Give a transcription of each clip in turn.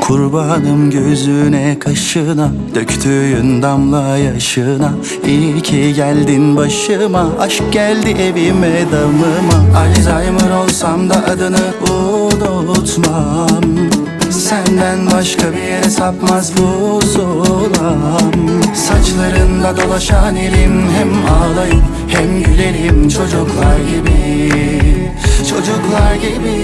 Kurbanım gözüne kaşına, döktüğün damla yaşına. İyi ki geldin başıma, aşk geldi evime damıma. Alzheimer olsam da adını unutmam. Senden başka bir yere sapmaz bu zulam. Saçlarında dolaşan elim, hem ağlayıp hem gülelim çocuklar gibi. Çocuklar gibi.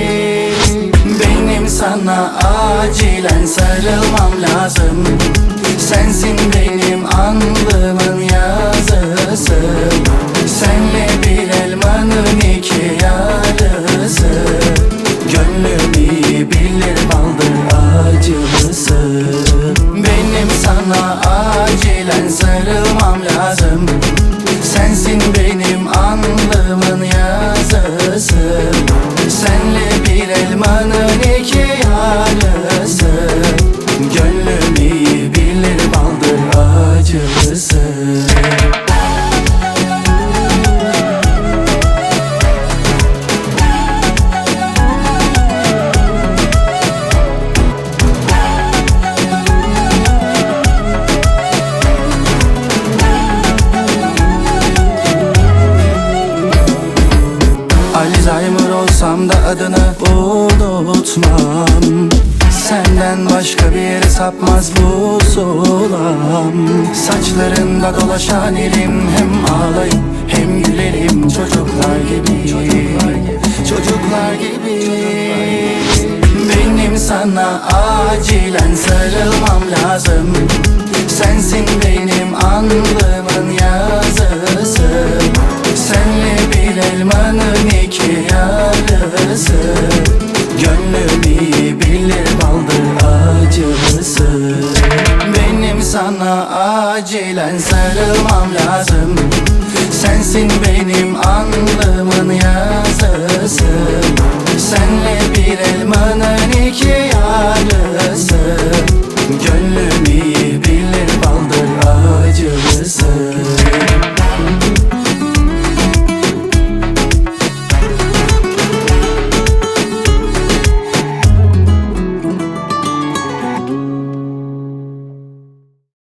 Benim sana acilen sarılmam lazım. Sensin benim alnımın yazısı. Senle bir elmanın iki yarısı. Gönlüm iyi bilir baldır acısı. Benim sana acilen sarılmam lazım. Sensin benim alnımın yazısı. Senle bir elmanın iki yarısı. Gönlüm iyi bilir baldır acısı. Alzheimer olsam da adını unutmam. Senden başka bir yere sapmaz bu zulam. Saçlarında dolaşan elim, hem ağlayıp hem gülerim çocuklar gibi. Çocuklar gibi. Benim sana acilen sarılmam lazım. Sensin benim alnımın yazısı. Senle bir elmanın iki yarısı. Gönlüm iyi bilir baldır acısı. Benim sana acilen sarılmam lazım. Sensin benim alnımın yazısı. Senle bir elmanın iki yarısı.